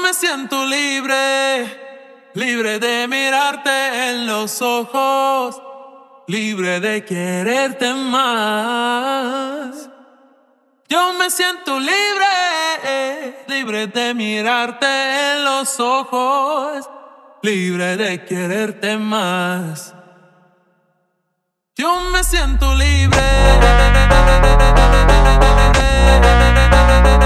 me siento libre, libre de mirarte en los ojos, libre de quererte más. Yo me siento libre, libre de mirarte en los ojos, libre de quererte más. Yo me siento libre.